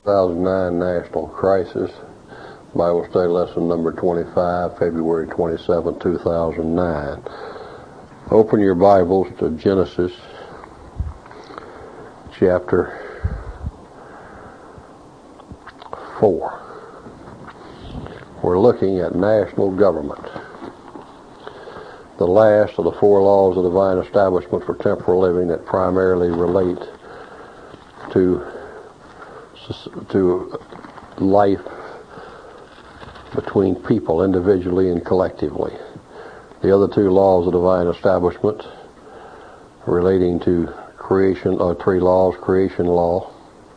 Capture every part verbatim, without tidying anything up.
two thousand nine National Crisis, Bible Study Lesson number twenty-five, February twenty-seventh, two thousand nine. Open your Bibles to Genesis chapter four. We're looking at national government, the last of the four laws of divine establishment for temporal living that primarily relate to to life between people individually and collectively. The other two laws of divine establishment relating to creation, or three laws: creation law,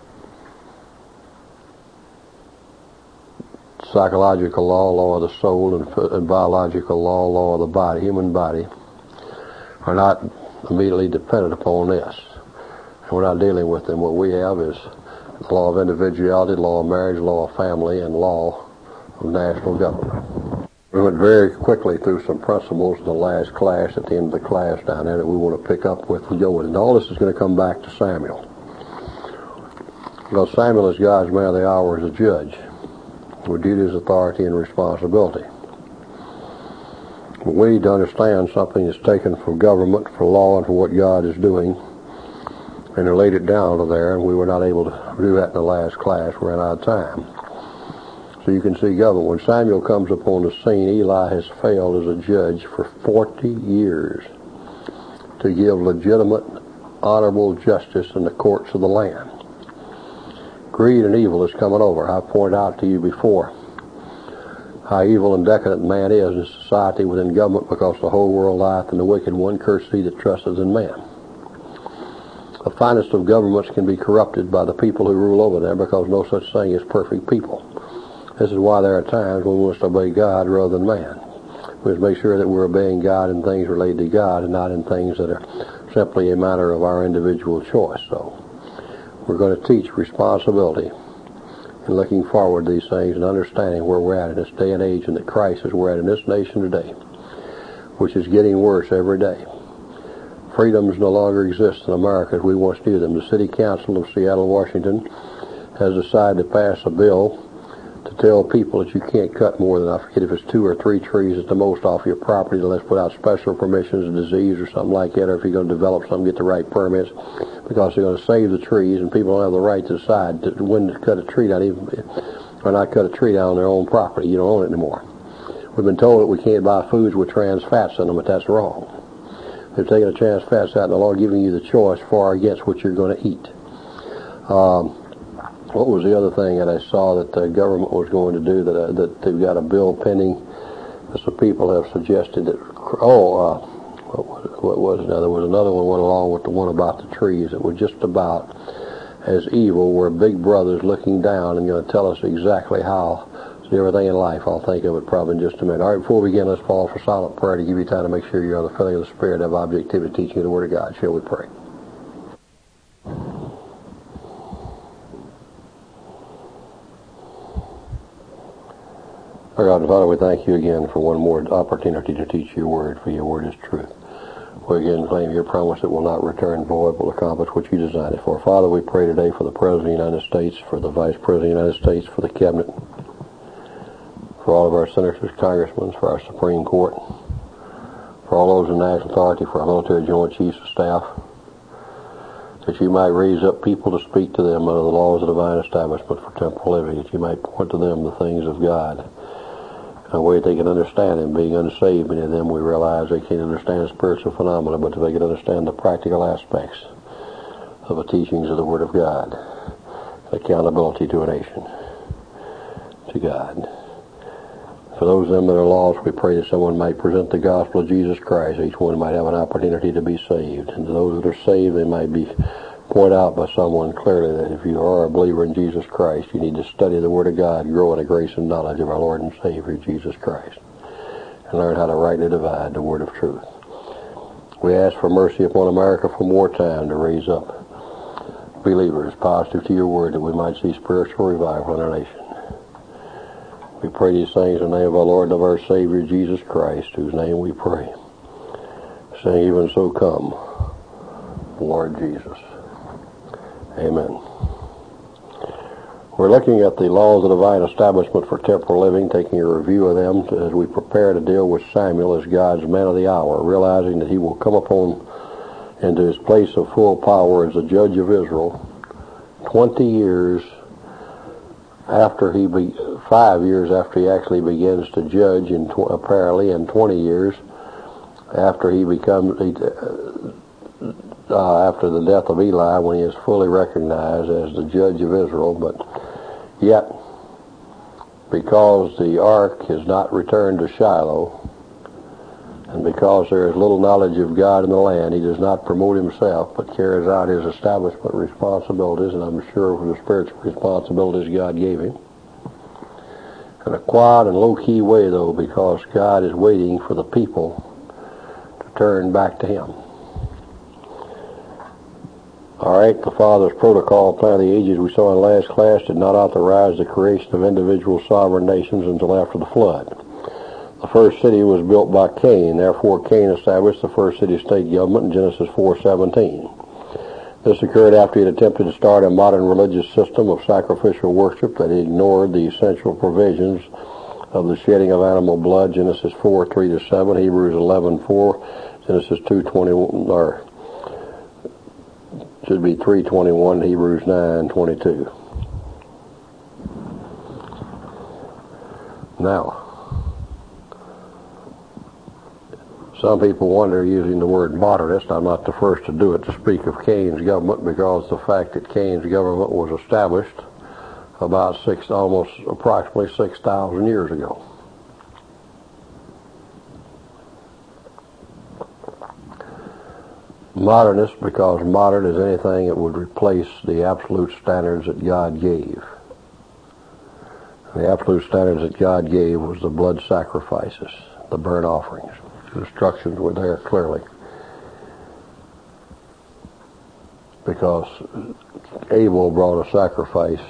psychological law, law of the soul, and, and biological law, law of the body, human body, are not immediately dependent upon this. And we're not dealing with them. What we have is the law of individuality, law of marriage, law of family, and law of national government. We went very quickly through some principles in the last class, at the end of the class down there, that we want to pick up with and go with. And all this is going to come back to Samuel. Because Samuel is God's man of the hour as a judge, with duties, authority, and responsibility. We need to understand something is taken from government, for law, and for what God is doing, and relate it down to there, and we were not able to do that in the last class. We ran out of time. So you can see government. When Samuel comes upon the scene, Eli has failed as a judge for forty years to give legitimate, honorable justice in the courts of the land. Greed and evil is coming over. I pointed out to you before how evil and decadent man is in society within government, because the whole world lieth in the wicked one. Cursed he that trusteth in man. The finest of governments can be corrupted by the people who rule over them, because no such thing as perfect people. This is why there are times when we must obey God rather than man. We must make sure that we're obeying God in things related to God, and not in things that are simply a matter of our individual choice. So we're going to teach responsibility and looking forward to these things and understanding where we're at in this day and age and the crisis we're at in this nation today, which is getting worse every day. Freedoms no longer exist in America as we once knew them. The City Council of Seattle, Washington has decided to pass a bill to tell people that you can't cut more than, I forget if it's two or three trees at the most off your property unless without special permissions, a disease or something like that, or if you're going to develop something, get the right permits, because they're going to save the trees, and people don't have the right to decide to, when to cut a tree down, even, or not cut a tree down on their own property. You don't own it anymore. We've been told that we can't buy foods with trans fats in them, but that's wrong. They've taken the trans fats out, and the Lord giving you the choice for or against what you're going to eat. Um, what was the other thing that I saw that the government was going to do, that uh, that they've got a bill pending that some people have suggested that, oh, uh, what was it? What was it? Now, there was another one went along with the one about the trees that was just about as evil, where Big Brother's looking down and going to tell us exactly how everything in life. I'll think of it probably in just a minute. All right, before we begin, let's fall for silent prayer to give you time to make sure you're on the filling of the Spirit, have objectivity, teaching you the Word of God. Shall we pray? Our God and Father, we thank you again for one more opportunity to teach your Word, for your Word is truth. We again claim your promise that will not return void, will accomplish what you designed it for. Father, we pray today for the President of the United States, for the Vice President of the United States, for the Cabinet, for all of our senators, congressmen, for our Supreme Court, for all those in national authority, for our military joint chiefs of staff, that you might raise up people to speak to them under the laws of divine establishment for temporal living, that you might point to them the things of God in a way that they can understand them. Being unsaved, many of them, we realize they can't understand spiritual phenomena, but they can understand the practical aspects of the teachings of the Word of God, accountability to a nation, to God. For those of them that are lost, we pray that someone might present the gospel of Jesus Christ. Each one might have an opportunity to be saved. And to those that are saved, they might be pointed out by someone clearly that if you are a believer in Jesus Christ, you need to study the Word of God, grow in the grace and knowledge of our Lord and Savior, Jesus Christ, and learn how to rightly divide the Word of truth. We ask for mercy upon America for more time to raise up believers positive to your Word, that we might see spiritual revival in our nation. We pray these things in the name of our Lord and of our Savior, Jesus Christ, whose name we pray, saying, even so come, Lord Jesus. Amen. We're looking at the laws of divine establishment for temporal living, taking a review of them as we prepare to deal with Samuel as God's man of the hour, realizing that he will come upon into his place of full power as the judge of Israel twenty years after he be, five years after he actually begins to judge, in tw- apparently, and twenty years after he becomes, uh, after the death of Eli, when he is fully recognized as the judge of Israel. But yet, because the ark is not returned to Shiloh, and because there is little knowledge of God in the land, he does not promote himself, but carries out his establishment responsibilities, and I'm sure for the spiritual responsibilities God gave him. In a quiet and low-key way, though, because God is waiting for the people to turn back to him. All right, the Father's protocol, plan of the ages we saw in last class did not authorize the creation of individual sovereign nations until after the flood. The first city was built by Cain. Therefore, Cain established the first city-state government in Genesis four seventeen. This occurred after he had attempted to start a modern religious system of sacrificial worship that ignored the essential provisions of the shedding of animal blood, Genesis four three to seven, Hebrews eleven four, Genesis two twenty-one, or should be three twenty-one, Hebrews nine twenty-two. Now, some people wonder, using the word modernist, I'm not the first to do it, to speak of Cain's government, because the fact that Cain's government was established about six, almost approximately six thousand years ago. Modernist, because modern is anything that would replace the absolute standards that God gave. The absolute standards that God gave was the blood sacrifices, the burnt offerings. The instructions were there clearly, because Abel brought a sacrifice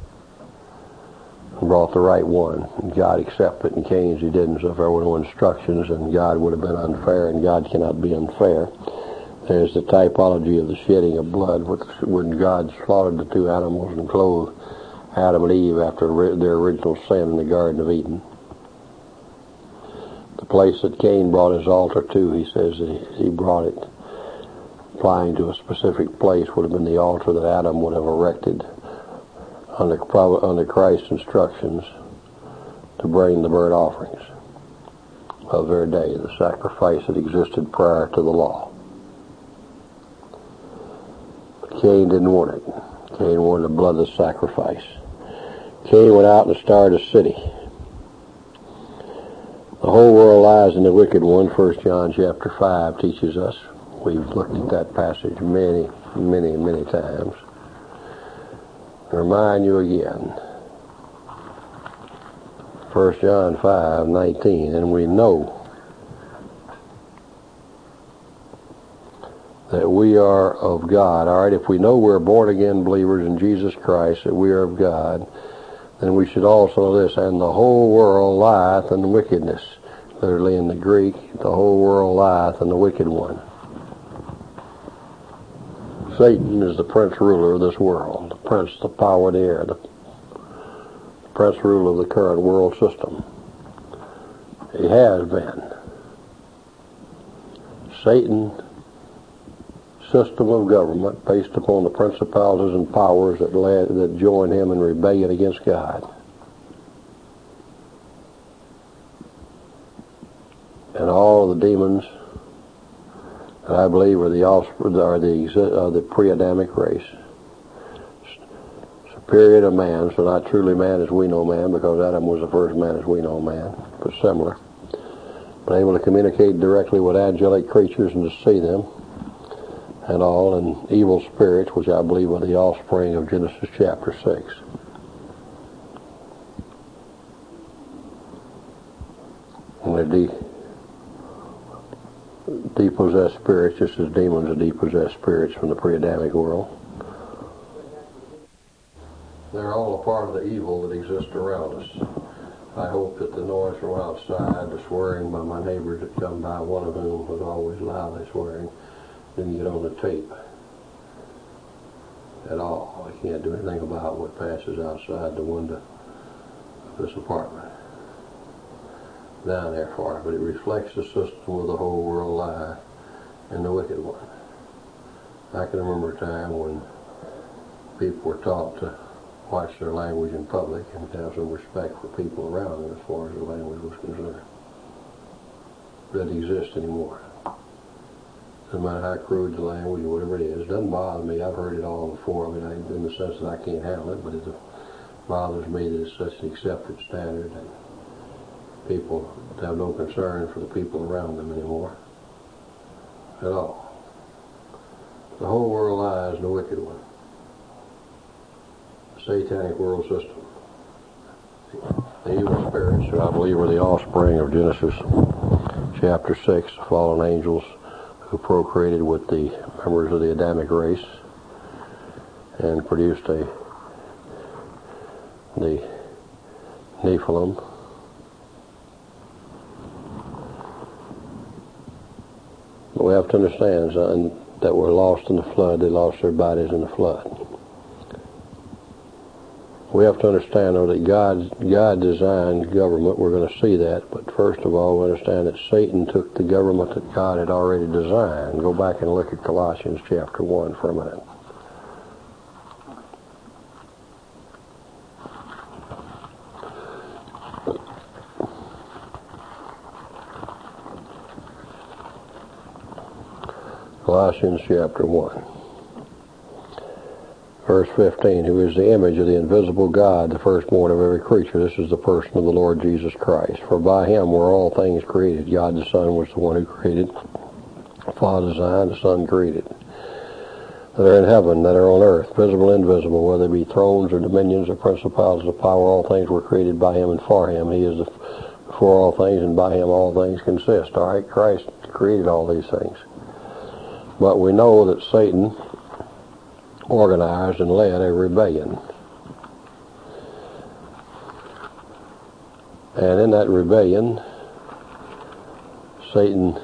and brought the right one, and God accepted it, and Cain's he didn't. So if there were no instructions, then God would have been unfair, and God cannot be unfair. There's the typology of the shedding of blood when God slaughtered the two animals and clothed Adam and Eve after their original sin in the Garden of Eden. The place that Cain brought his altar to, he says that he brought it, applying to a specific place, would have been the altar that Adam would have erected under, under Christ's instructions to bring the burnt offerings of their day, the sacrifice that existed prior to the law. But Cain didn't want it. Cain wanted a bloodless sacrifice. Cain went out and started a city. The whole world lies in the wicked one, First John chapter five teaches us. We've looked at that passage many, many, many times. I remind you again. First John five nineteen, and we know that we are of God. All right, if we know we're born-again believers in Jesus Christ, that we are of God, then we should also know this, and the whole world lieth in wickedness. Literally in the Greek, the whole world lieth in the wicked one. Satan is the prince ruler of this world, the prince, the power of the air, the prince ruler of the current world system. He has been. Satan's system of government based upon the principalities and powers that led, that joined him in rebellion against God. And all of the demons that I believe are the offspring, are the uh, the pre-Adamic race, superior to man, so not truly man as we know man, because Adam was the first man as we know man, but similar, but able to communicate directly with angelic creatures and to see them, and all, and evil spirits, which I believe are the offspring of Genesis chapter six. And they're de- depossessed spirits, just as demons are depossessed spirits from the pre-Adamic world. They're all a part of the evil that exists around us. I hope that the noise from outside, the swearing by my neighbors that come by, one of whom was always loudly swearing, didn't get on the tape at all. I can't do anything about what passes outside the window of this apartment down there for it, but it reflects the system of the whole world lie and the wicked one. I can remember a time when people were taught to watch their language in public and have some respect for people around them as far as the language was concerned. It doesn't exist anymore. No matter how crude the language or whatever it is, it doesn't bother me. I've heard it all before. I mean, I, in the sense that I can't handle it, but it bothers me that it's such an accepted standard and people have no concern for the people around them anymore at all. The whole world lies in the wicked one. The satanic world system. The evil spirits, who I believe were the offspring of Genesis chapter six, the fallen angels who procreated with the members of the Adamic race and produced a the Nephilim. But we have to understand son, that were lost in the flood. They lost their bodies in the flood. We have to understand, though, that God, God designed government. We're going to see that. But first of all, we understand that Satan took the government that God had already designed. Go back and look at Colossians chapter one for a minute. Colossians chapter one. Verse fifteen, who is the image of the invisible God, the firstborn of every creature. This is the person of the Lord Jesus Christ. For by him were all things created. God the Son was the one who created. The Father designed, the Son created. That are in heaven, that are on earth, visible and invisible, whether they be thrones or dominions or principalities or power, all things were created by him and for him. He is the, before all things, and by him all things consist. All right, Christ created all these things. But we know that Satan organized and led a rebellion. And in that rebellion, Satan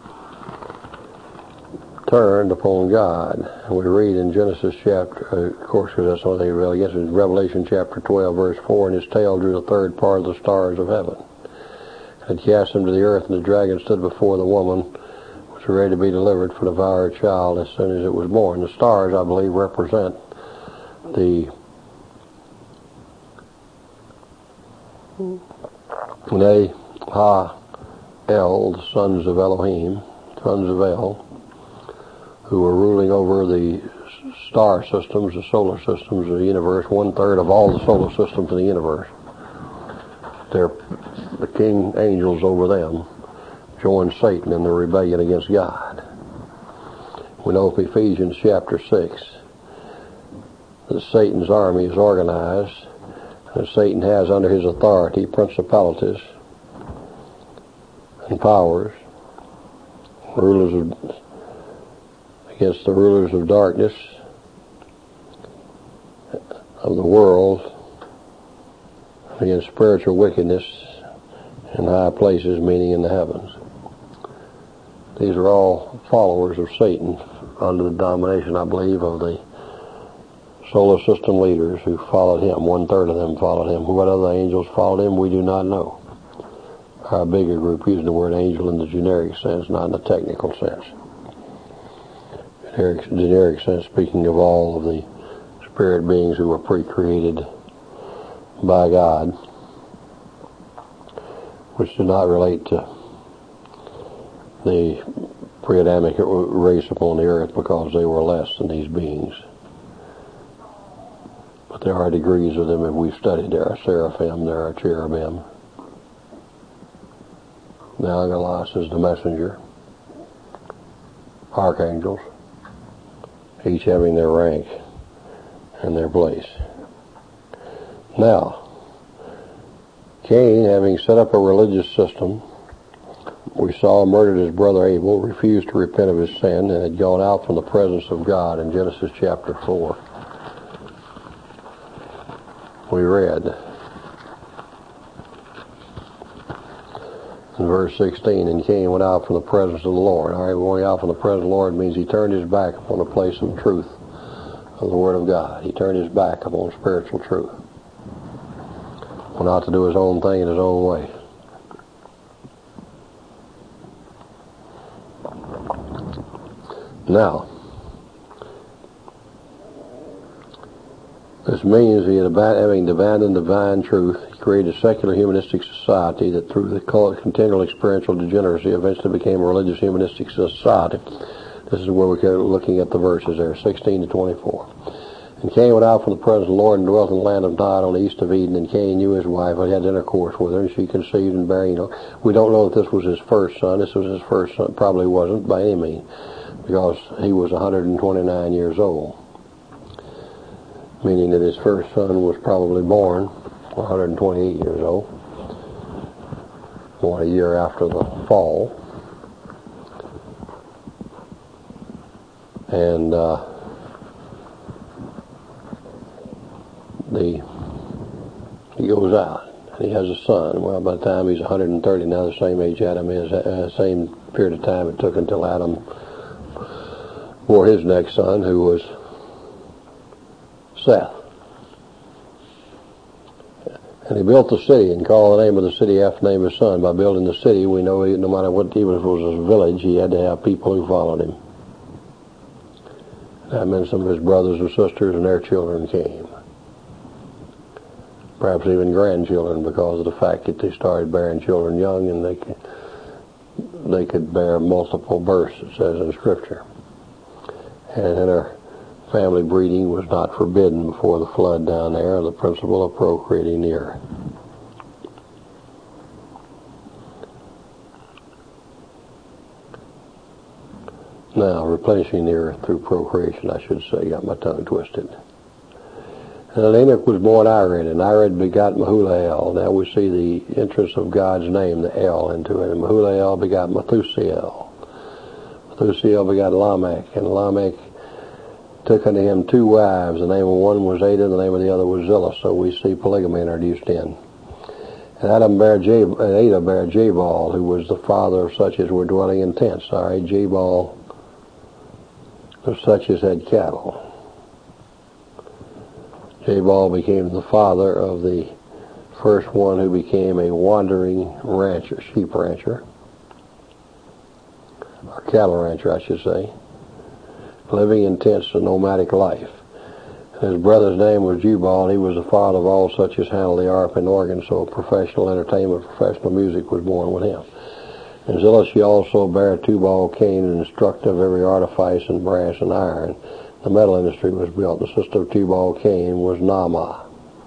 turned upon God. And we read in Genesis chapter, uh, of course, because that's the only thing he rebelled against, in Revelation chapter twelve, verse four, and his tail drew the third part of the stars of heaven. And cast them to the earth, and the dragon stood before the woman, ready to be delivered for to devour a child as soon as it was born. The stars, I believe, represent the Ne, Ha, El, the sons of Elohim, sons of El, who were ruling over the star systems, the solar systems of the universe, one-third of all the solar systems in the universe. They're the king angels over them. Joined Satan in the rebellion against God. We know from Ephesians chapter six that Satan's army is organized, and Satan has under his authority principalities and powers, rulers of, against the rulers of darkness of the world, against spiritual wickedness in high places, meaning in the heavens. These are all followers of Satan under the domination, I believe, of the solar system leaders who followed him. One-third of them followed him. What other angels followed him, we do not know. Our bigger group using the word angel in the generic sense, not in the technical sense. Generic, generic sense, speaking of all of the spirit beings who were pre-created by God, which do not relate to the pre-Adamic race upon the earth, because they were less than these beings. But there are degrees of them, if we've studied. There are seraphim, there are cherubim. The angelos is the messenger. Archangels, each having their rank and their place. Now, Cain, having set up a religious system, we saw murdered his brother Abel, refused to repent of his sin, and had gone out from the presence of God in Genesis chapter four. We read in verse sixteen, and Cain went out from the presence of the Lord. All right, going out from the presence of the Lord means he turned his back upon the place of truth, of the Word of God. He turned his back upon spiritual truth. Went out to do his own thing in his own way. Now, this means he had ab- having abandoned divine truth, he created a secular humanistic society that through the continual experiential degeneracy eventually became a religious humanistic society. This is where we're looking at the verses there, sixteen to twenty-four. And Cain went out from the presence of the Lord and dwelt in the land of Nod on the east of Eden, and Cain knew his wife, and had intercourse with her, and she conceived and bare, you know. We don't know if this was his first son. This was his first son. Probably wasn't by any means, because he was one hundred twenty-nine years old. Meaning that his first son was probably born one hundred twenty-eight years old, born a year after the fall. And uh, the he goes out, and he has a son. Well, by the time he's one hundred thirty, now the same age Adam is, uh, same period of time it took until Adam bore his next son, who was Seth. And he built the city and called the name of the city after the name of his son. By building the city, we know he, no matter what, even if it was a village, he had to have people who followed him. That meant some of his brothers and sisters and their children came. Perhaps even grandchildren, because of the fact that they started bearing children young, and they could, they could bear multiple births, it says in Scripture. And inter family breeding was not forbidden before the flood down there, the principle of procreating the earth. Now, replenishing the earth through procreation, I should say. Got my tongue twisted. And Enoch was born Irad, and Irad begot Mahulael. Now we see the entrance of God's name, the El, into it. And Mahulael begot Methusael. Methusael begot Lamech, and Lamech took unto him two wives. The name of one was Ada, and the name of the other was Zillah. So we see polygamy introduced in. And Adam bare Jab- Ada bare Jabal, who was the father of such as were dwelling in tents. All right, Jabal of such as had cattle. Jabal became the father of the first one who became a wandering rancher, sheep rancher, or cattle rancher, I should say, living in tents, a nomadic life. And his brother's name was Jubal, and he was the father of all such as handled the harp and organ, so professional entertainment, professional music was born with him. And Zillah she also bare Tubal Cain, and instructed of every artifice in brass and iron. The metal industry was built. The sister of Tubal Cain was Naamah.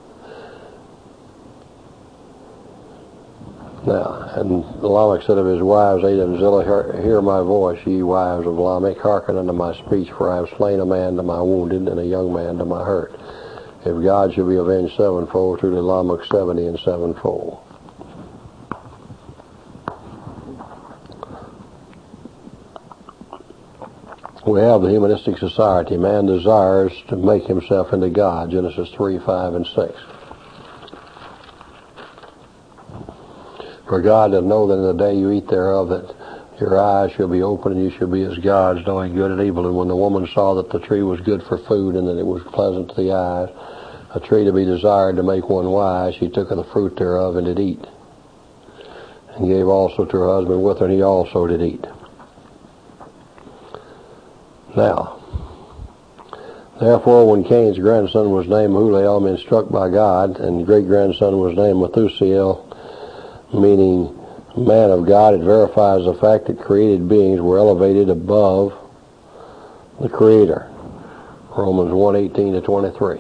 Now, and Lamech said of his wives, Ada and Zillah, hear my voice, ye wives of Lamech, hearken unto my speech, for I have slain a man to my wounded, and a young man to my hurt. If God shall be avenged sevenfold, truly Lamech seventy and sevenfold. We have the humanistic society. Man desires to make himself into God, Genesis three, five, and six. For God doth know that in the day you eat thereof, that your eyes shall be open, and you shall be as gods, knowing good and evil. And when the woman saw that the tree was good for food, and that it was pleasant to the eyes, a tree to be desired to make one wise, she took of the fruit thereof, and did eat. And gave also to her husband with her, and he also did eat. Now, therefore, when Cain's grandson was named Mahulael, means struck by God, and great-grandson was named Methusael, meaning man of God, it verifies the fact that created beings were elevated above the Creator. Romans one, eighteen to twenty-three.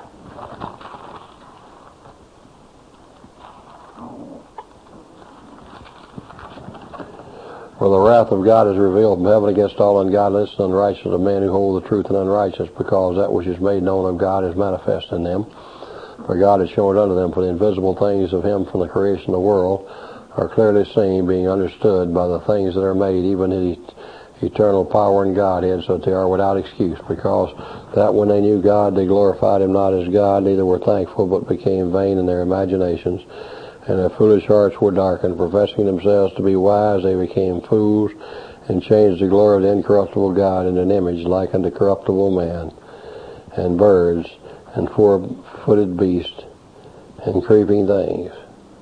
For the wrath of God is revealed from heaven against all ungodliness and unrighteousness of men who hold the truth in unrighteousness, because that which is made known of God is manifest in them. For God has shown it unto them, for the invisible things of him from the creation of the world are clearly seen, being understood by the things that are made, even his eternal power and Godhead, so that they are without excuse, because that when they knew God, they glorified him not as God, neither were thankful, but became vain in their imaginations. And their foolish hearts were darkened. Professing themselves to be wise, they became fools, and changed the glory of the incorruptible God into an image like unto corruptible man, and birds and four-footed beasts and creeping things.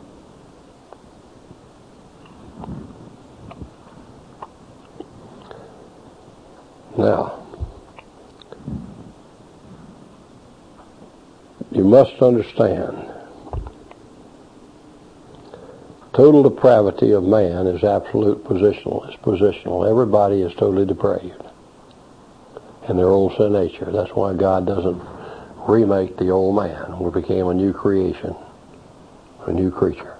Now, you must understand, total depravity of man is absolute positional. It's positional. Everybody is totally depraved in their own sin nature. That's why God doesn't remake the old man. We became a new creation, a new creature.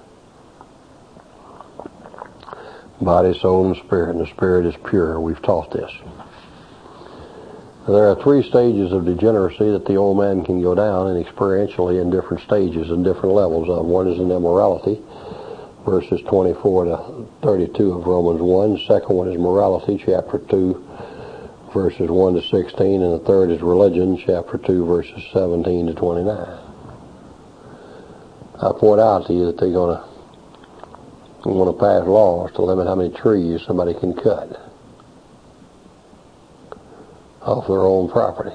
Body, soul, and spirit, and the spirit is pure. We've taught this. There are three stages of degeneracy that the old man can go down, and experientially in different stages and different levels of. One is in immorality, verses twenty-four to thirty-two of Romans one. The second one is morality, chapter two, verses one to sixteen, and the third is religion, chapter two, verses seventeen to twenty-nine. I point out to you that they're going to want to pass laws to limit how many trees somebody can cut off their own property.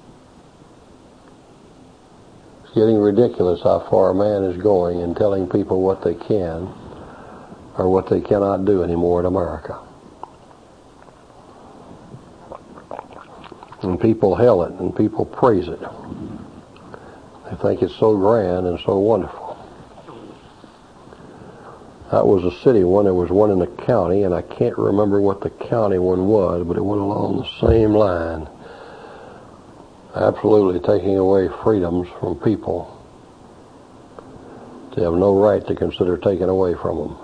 It's getting ridiculous how far a man is going in telling people what they can or what they cannot do anymore in America. And people hail it and people praise it. They think it's so grand and so wonderful. That was a city one. There was one in the county, and I can't remember what the county one was, but it went along the same line. Absolutely taking away freedoms from people. They have no right to consider taken away from them.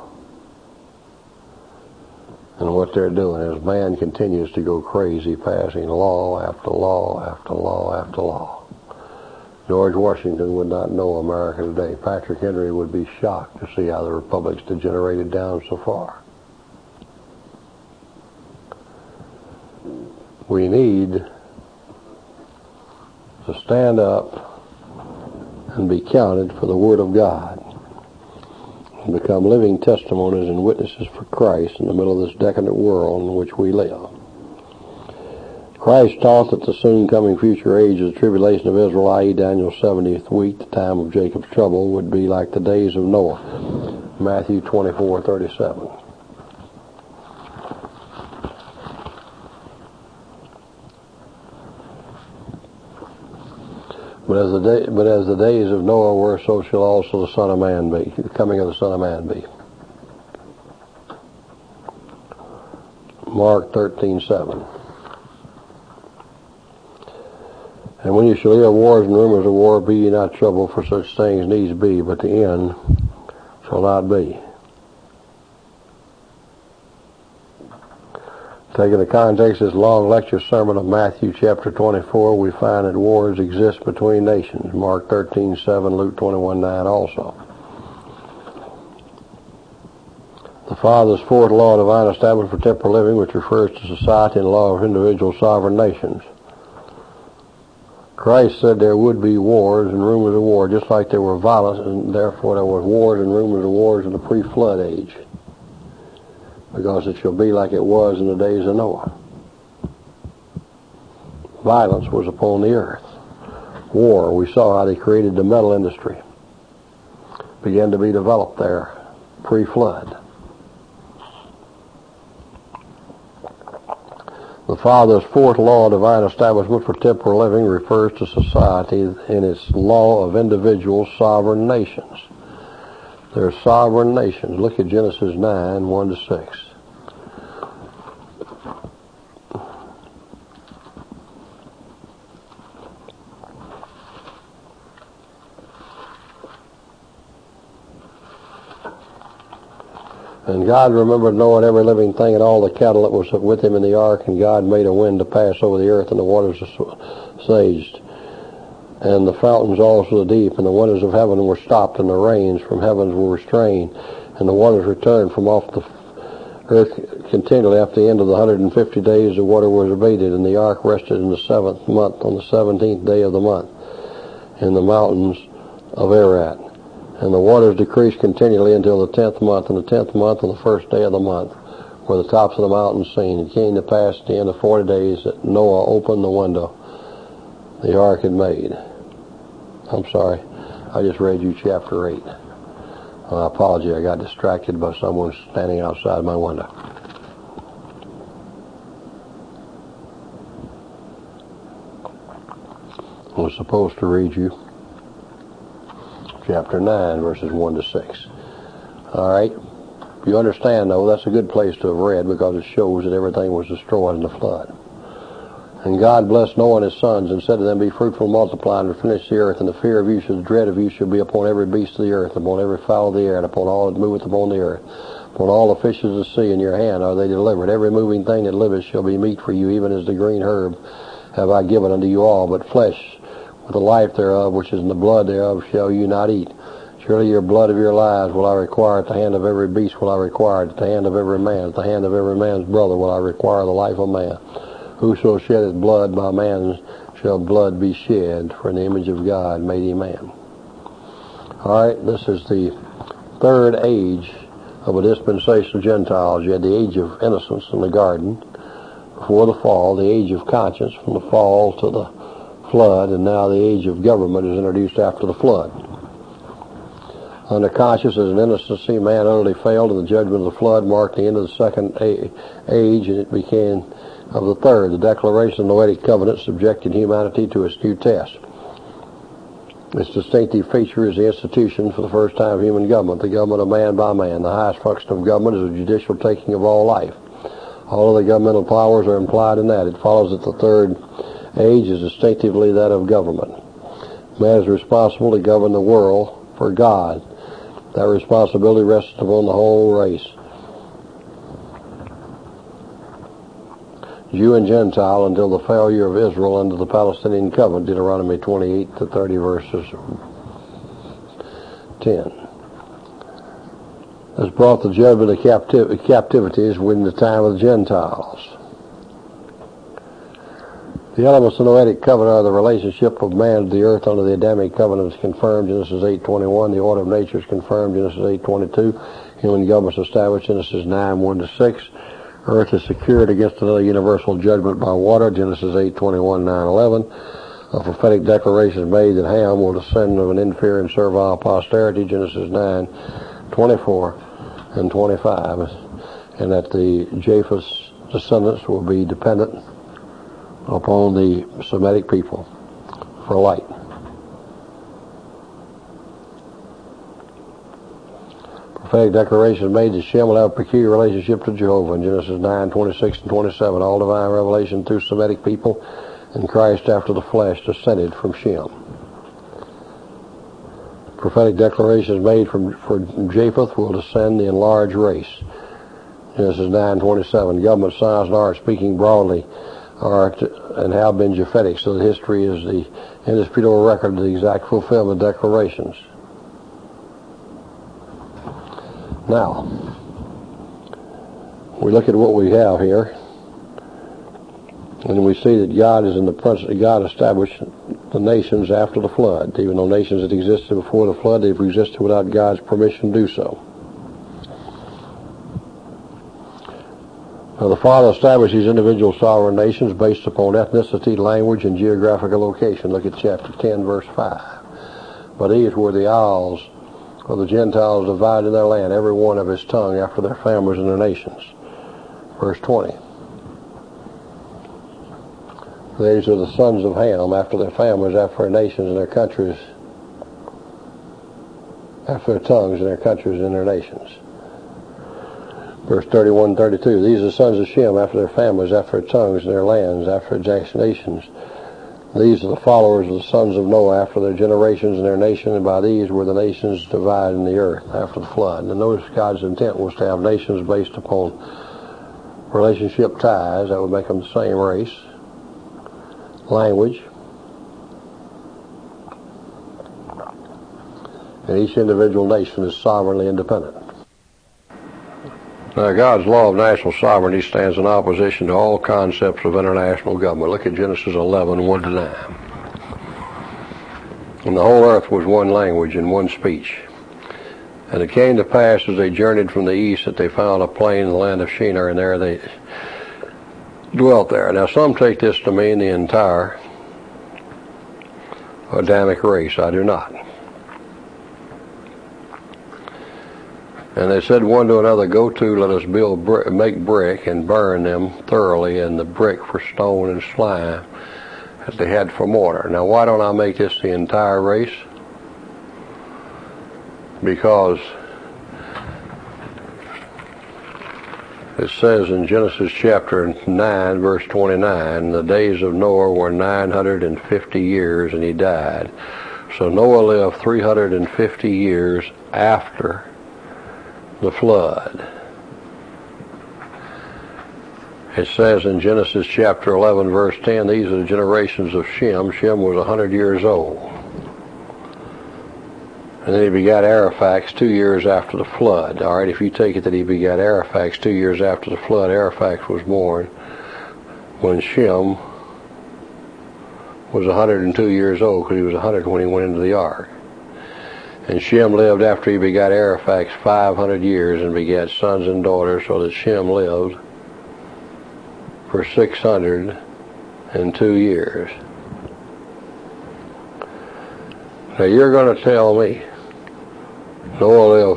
And what they're doing is man continues to go crazy, passing law after law after law after law. George Washington would not know America today. Patrick Henry would be shocked to see how the republic's degenerated down so far. We need to stand up and be counted for the Word of God and become living testimonies and witnesses for Christ in the middle of this decadent world in which we live. Christ taught that the soon coming future age of the tribulation of Israel, that is. Daniel's seventieth week, the time of Jacob's trouble, would be like the days of Noah. Matthew twenty-four thirty-seven. But as the day, but as the days of Noah were, so shall also the Son of Man be, the coming of the Son of Man be. Mark thirteen seven. And when you shall hear wars and rumors of war, be ye not troubled, for such things needs be, but the end shall not be. Taking the context of this long lecture sermon of Matthew chapter twenty-four, we find that wars exist between nations. Mark thirteen seven, Luke twenty-one nine also. The Father's fourth law of divine establishment for temporal living, which refers to society and the law of individual sovereign nations. Christ said there would be wars and rumors of war, just like there were violence, and therefore there were wars and rumors of wars in the pre-flood age, because it shall be like it was in the days of Noah. Violence was upon the earth. War, we saw how they created the metal industry, began to be developed there pre-flood. The Father's fourth law of divine establishment for temporal living refers to society in its law of individual sovereign nations. They're sovereign nations. Look at Genesis nine, one to six. And God remembered Noah and every living thing and all the cattle that was with him in the ark, and God made a wind to pass over the earth, and the waters assuaged, and the fountains also of the deep, and the windows of heaven were stopped, and the rains from heavens were restrained, and the waters returned from off the earth continually. After the end of the hundred and fifty days, the water was abated, and the ark rested in the seventh month, on the seventeenth day of the month, in the mountains of Ararat. And the waters decreased continually until the tenth month, and the tenth month on the first day of the month were the tops of the mountains seen. It came to pass at the end of forty days that Noah opened the window the ark had made. I'm sorry, I just read you chapter eight. I apologize, I got distracted by someone standing outside my window. I was supposed to read you chapter nine, verses one to six. All right? You understand, though, that's a good place to have read because it shows that everything was destroyed in the flood. And God blessed Noah and his sons and said to them, be fruitful, multiply, and replenish the earth, and the fear of you, the dread of you, shall be upon every beast of the earth, upon every fowl of the air, and upon all that moveth upon the earth. Upon all the fishes of the sea in your hand are they delivered. Every moving thing that liveth shall be meat for you, even as the green herb have I given unto you all. But flesh with the life thereof, which is in the blood thereof, shall you not eat. Surely your blood of your lives will I require, at the hand of every beast will I require, at the hand of every man, at the hand of every man's brother will I require the life of man. Whoso sheddeth blood, by man shall blood be shed, for in the image of God made he man. All right, this is the third age of a dispensation of Gentiles. You had the age of innocence in the garden before the fall, the age of conscience from the fall to the flood, and now the age of government is introduced after the flood. Under conscience as an innocency, man utterly failed, and the judgment of the flood marked the end of the second age, and it became of the third. The declaration of the Noahic covenant subjected humanity to its new test. Its distinctive feature is the institution for the first time of human government, the government of man by man. The highest function of government is the judicial taking of all life. All of the governmental powers are implied in that. It follows that the third age is distinctively that of government. Man is responsible to govern the world for God. That responsibility rests upon the whole race, Jew and Gentile, until the failure of Israel under the Palestinian covenant, Deuteronomy twenty-eight to thirty, verses ten. This brought the judgment of captiv- captivities within the time of the Gentiles. The elements of the Noahic covenant are the relationship of man to the earth under the Adamic covenant is confirmed, Genesis eight twenty-one. The order of nature is confirmed, Genesis eight twenty-two. Human government is established, Genesis nine one to six. Earth is secured against another universal judgment by water, Genesis eight twenty-one, nine eleven. A prophetic declaration is made that Ham will descend of an inferior and servile posterity, Genesis nine twenty-four and twenty-five, and that the Japheth's descendants will be dependent upon the Semitic people for light. Prophetic declaration made that Shem will have a peculiar relationship to Jehovah in Genesis nine, twenty-six and twenty-seven. All divine revelation through Semitic people and Christ after the flesh descended from Shem. Prophetic declarations made from for Japheth will descend the enlarged race. Genesis nine twenty-seven. Government, science, and art, speaking broadly, are to, and have been Japhetic, so that history is the indisputable record of the exact fulfillment of declarations. Now, we look at what we have here, and we see that God is in the presence. God established the nations after the flood. Even though nations that existed before the flood, they've existed without God's permission to do so. Now, the Father established these individual sovereign nations based upon ethnicity, language, and geographical location. Look at chapter ten, verse five. But these were the isles of the Gentiles divided in their land, every one of his tongue after their families and their nations. Verse twenty. These are the sons of Ham after their families, after their nations and their countries, after their tongues and their countries and their nations. Verse thirty-one, thirty-two. These are the sons of Shem after their families, after their tongues and their lands, after their nations. These are the followers of the sons of Noah after their generations and their nation, and by these were the nations divided in the earth after the flood. And notice God's intent was to have nations based upon relationship ties that would make them the same race, language, and each individual nation is sovereignly independent. Now, God's law of national sovereignty stands in opposition to all concepts of international government. Look at Genesis eleven, one to nine. And the whole earth was one language and one speech. And it came to pass as they journeyed from the east that they found a plain in the land of Shinar, and there they dwelt there. Now, some take this to mean the entire Adamic race. I do not. And they said one to another, go to, let us build, brick, make brick and burn them thoroughly, and the brick for stone and slime as they had for mortar. Now why don't I make this the entire race? Because it says in Genesis chapter nine, verse twenty-nine, the days of Noah were nine hundred fifty years, and he died. So Noah lived three hundred fifty years after the flood. It says in Genesis chapter eleven, verse ten, these are the generations of Shem. Shem was one hundred years old. And then he begat Ariphax two years after the flood. All right, if you take it that he begat Ariphax two years after the flood, Ariphax was born when Shem was one hundred two years old, because he was one hundred when he went into the ark. And Shem lived after he begat Ariphax five hundred years and begat sons and daughters, so that Shem lived for six hundred two years. Now you're going to tell me Noah lived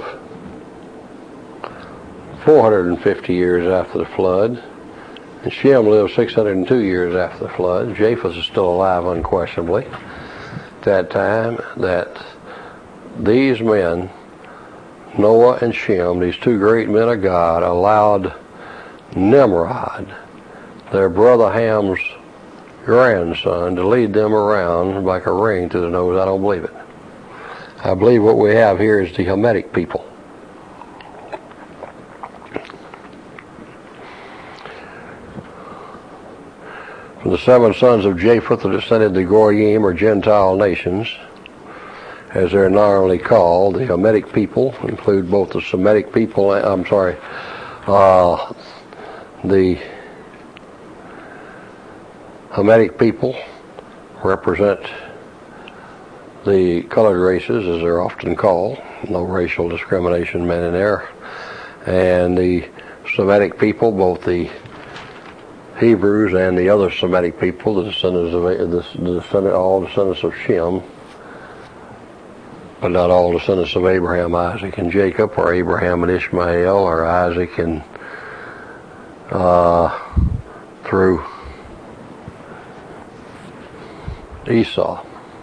four hundred fifty years after the flood, and Shem lived six hundred two years after the flood. Japheth is still alive unquestionably at that time. That these men, Noah and Shem, these two great men of God, allowed Nimrod, their brother Ham's grandson, to lead them around like a ring to the nose. I don't believe it. I believe what we have here is the Hamitic people. From the seven sons of Japheth are descended the Goyim, or Gentile nations, as they're normally called. The Hamitic people include both the Semitic people, I'm sorry, uh, the Hamitic people represent the colored races, as they're often called. No racial discrimination meant in there. And the Semitic people, both the Hebrews and the other Semitic people, the descendants of the descendant, all descendants of Shem, but not all descendants of Abraham, Isaac, and Jacob, or Abraham and Ishmael, or Isaac and uh, through Esau.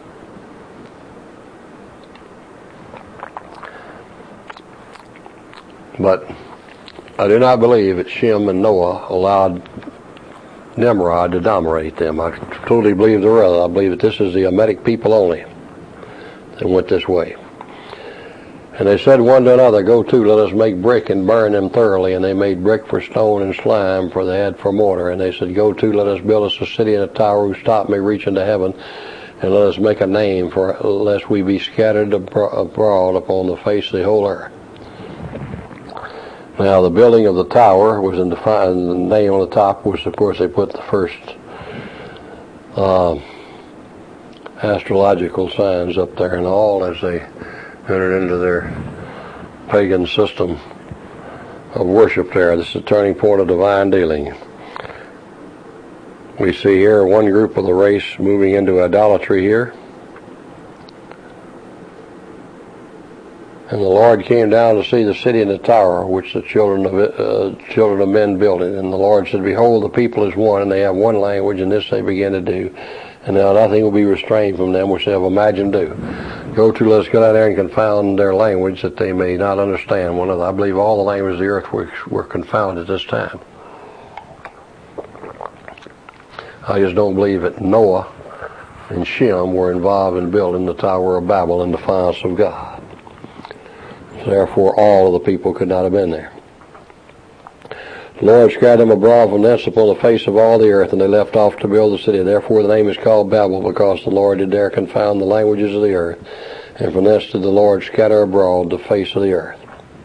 But I do not believe that Shem and Noah allowed Nimrod to dominate them. I totally believe the other. I believe that this is the Hamitic people only that went this way. And they said one to another, go to, let us make brick and burn them thoroughly. And they made brick for stone and slime, for they had for mortar. And they said, go to, let us build us a city and a tower whose top may reach into heaven. And let us make a name, for lest we be scattered abroad upon the face of the whole earth. Now, the building of the tower was in the, the name on the top, which of course they put the first uh, astrological signs up there and all as they entered into their pagan system of worship there. This is the turning point of divine dealing. We see here one group of the race moving into idolatry here. And the Lord came down to see the city and the tower, which the children of uh, children of men builded. And the Lord said, behold, the people is one, and they have one language, and this they begin to do. And now nothing will be restrained from them, which they have imagined do. Go to, let us go down there and confound their language, that they may not understand one another. I believe all the languages of the earth were, were confounded at this time. I just don't believe that Noah and Shem were involved in building the Tower of Babel in defiance of God. Therefore, all of the people could not have been there. The Lord scattered them abroad from thence upon the face of all the earth, and they left off to build the city. Therefore the name is called Babel, because the Lord did there confound the languages of the earth. And from thence did the Lord scatter abroad the face of the earth.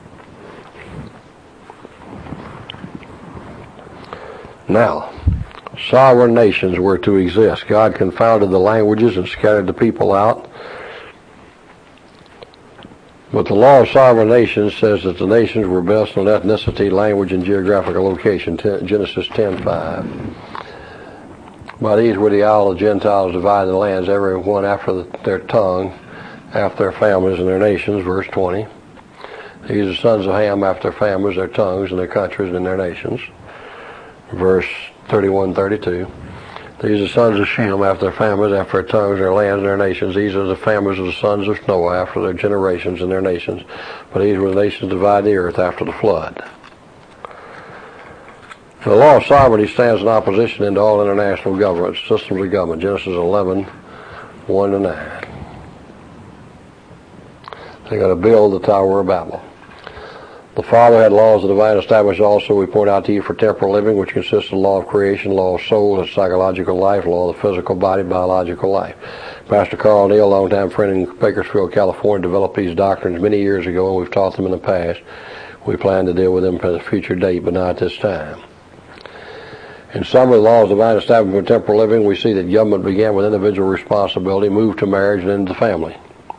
Now, sovereign nations were to exist. God confounded the languages and scattered the people out. But the law of sovereign nations says that the nations were based on ethnicity, language, and geographical location, Genesis ten five. By these were the isle of the Gentiles divided the lands, every one after the, their tongue, after their families and their nations, verse twenty. These are sons of Ham after their families, their tongues, and their countries, and their nations. Verse thirty-one, thirty-two. These are sons of Shem after their families, after their tongues, their lands, and their nations. These are the families of the sons of Noah after their generations and their nations. But these were the nations divided the earth after the flood. The law of sovereignty stands in opposition into all international governments, systems of government. Genesis eleven, one to nine. They're going to build the Tower of Babel. The Father had laws of divine established also, we point out to you, for temporal living, which consists of the law of creation, law of soul, and psychological life, law of the physical body, biological life. Pastor Carl Neal, longtime friend in Bakersfield, California, developed these doctrines many years ago, and we've taught them in the past. We plan to deal with them at a future date, but not at this time. In summary, the laws of divine establishment for temporal living, we see that government began with individual responsibility, moved to marriage, and into the family.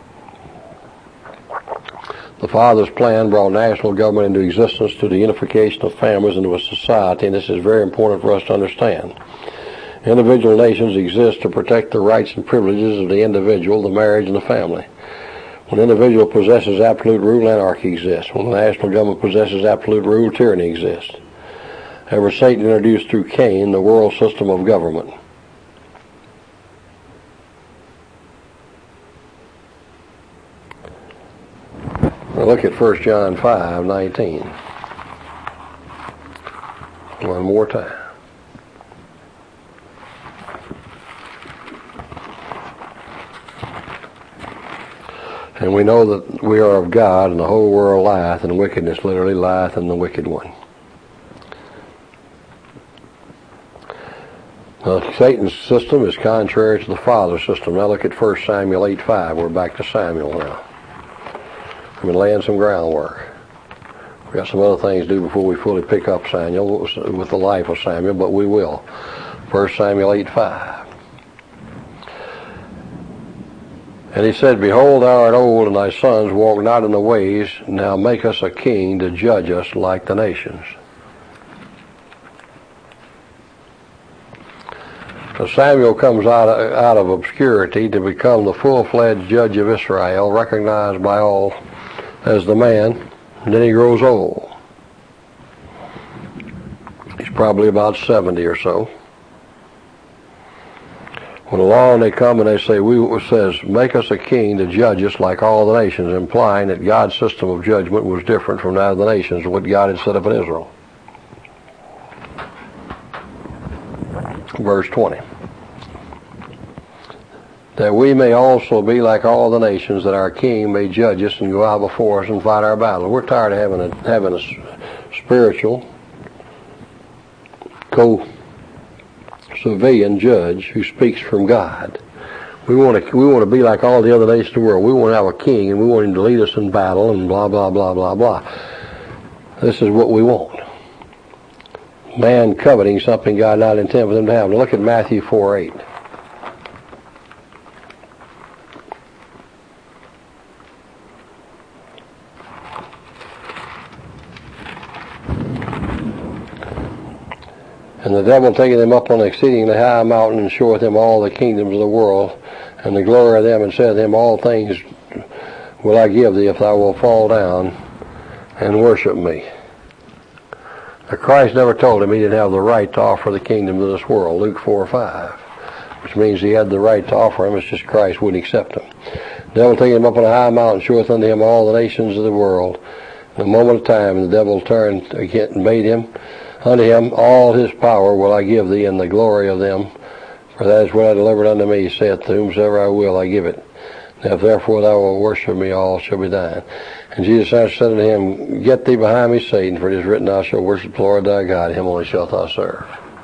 The Father's plan brought national government into existence to the unification of families into a society, and this is very important for us to understand. Individual nations exist to protect the rights and privileges of the individual, the marriage, and the family. When an individual possesses absolute rule, anarchy exists. When the national government possesses absolute rule, tyranny exists. Ever Satan introduced through Cain the world system of government. Now look at First John five, nineteen. One more time. And we know that we are of God, and the whole world lieth in wickedness, literally lieth in the wicked one. Now, Satan's system is contrary to the Father's system. Now look at First Samuel eight five. We're back to Samuel now. We've been laying some groundwork. We've got some other things to do before we fully pick up Samuel with the life of Samuel, but we will. First Samuel eight five. And he said, Behold, thou art old, and thy sons walk not in the ways. Now make us a king to judge us like the nations. So Samuel comes out of, out of obscurity to become the full-fledged judge of Israel, recognized by all as the man, and then he grows old. He's probably about seventy or so. When along they come and they say, we it says, make us a king to judge us like all the nations, implying that God's system of judgment was different from that of the nations, what God had set up in Israel. Verse twenty. That we may also be like all the nations, that our king may judge us and go out before us and fight our battle. We're tired of having a, having a spiritual co-civilian judge who speaks from God. We want to we want to be like all the other nations of the world. We want to have a king, and we want him to lead us in battle and blah, blah, blah, blah, blah. This is what we want. Man coveting something God not intended for them to have. Now look at Matthew four eight. And the devil taketh him up on an exceedingly high mountain, and showeth him all the kingdoms of the world, and the glory of them, and saith to him, All things will I give thee, if thou wilt fall down and worship me. Now, Christ never told him he didn't have the right to offer the kingdom of this world, Luke four five, which means he had the right to offer him, it's just Christ wouldn't accept him. The devil taketh him up on a high mountain, showeth unto him all the nations of the world. In a moment of time, and the devil turned again and bade him, Unto him all his power will I give thee, and the glory of them. For that is what I delivered unto me, saith, To whomsoever I will I give it. Now if therefore thou wilt worship me, all shall be thine. And Jesus answered said unto him, Get thee behind me, Satan, for it is written, Thou shalt worship the Lord thy God, him only shalt thou serve.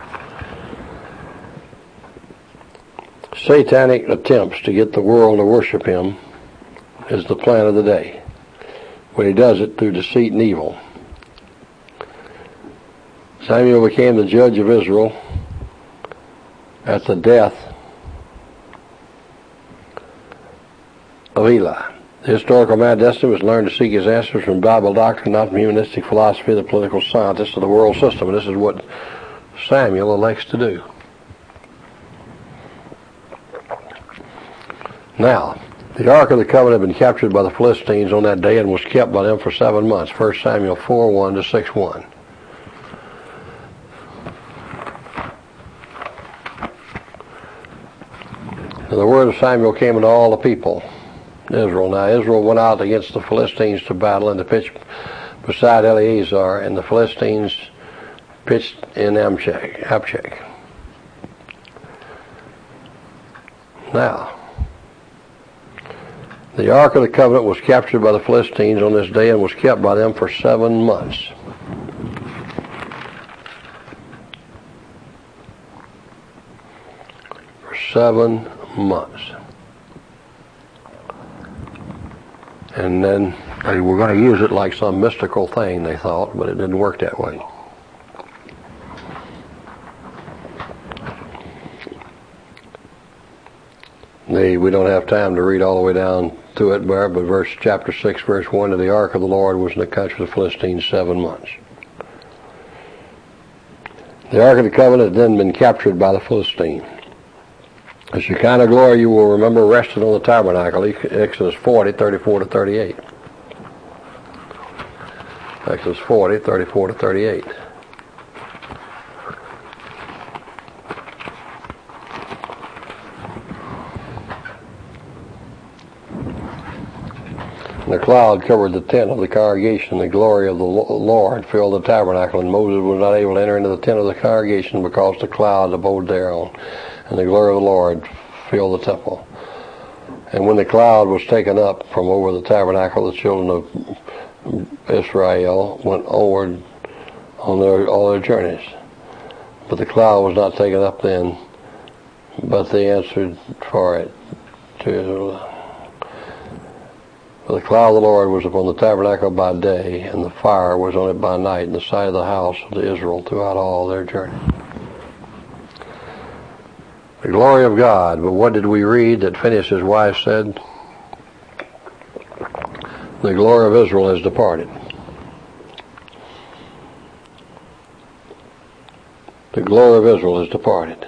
Satanic attempts to get the world to worship him is the plan of the day. But he does it through deceit and evil. Samuel became the judge of Israel at the death of Eli. The historical man destiny was learned to seek his answers from Bible doctrine, not from humanistic philosophy of the political scientists of the world system. And this is what Samuel elects to do. Now, the Ark of the Covenant had been captured by the Philistines on that day and was kept by them for seven months. First Samuel four one to six one. And the word of Samuel came unto all the people, Israel. Now Israel went out against the Philistines to battle and to pitch beside Eleazar, and the Philistines pitched in Amshek. Abshek. Now, the Ark of the Covenant was captured by the Philistines on this day and was kept by them for seven months. For seven months. And then they were going to use it like some mystical thing, they thought, but it didn't work that way. The, we don't have time to read all the way down to it, but verse chapter six, verse one, of the Ark of the Lord was in the country of the Philistines seven months. The Ark of the Covenant had then been captured by the Philistines. The Shekinah glory, you will remember, rested on the tabernacle, Exodus forty, thirty-four to thirty-eight. Exodus forty, thirty-four to thirty-eight. The cloud covered the tent of the congregation. The glory of the Lord filled the tabernacle, and Moses was not able to enter into the tent of the congregation because the cloud abode thereon, and the glory of the Lord filled the temple. And when the cloud was taken up from over the tabernacle, the children of Israel went onward on their all their journeys. But the cloud was not taken up then, but they answered for it to For the cloud of the Lord was upon the tabernacle by day, and the fire was on it by night in the sight of the house of Israel throughout all their journey. The glory of God. But what did we read that Phinehas' wife said? The glory of Israel has departed. The glory of Israel has departed.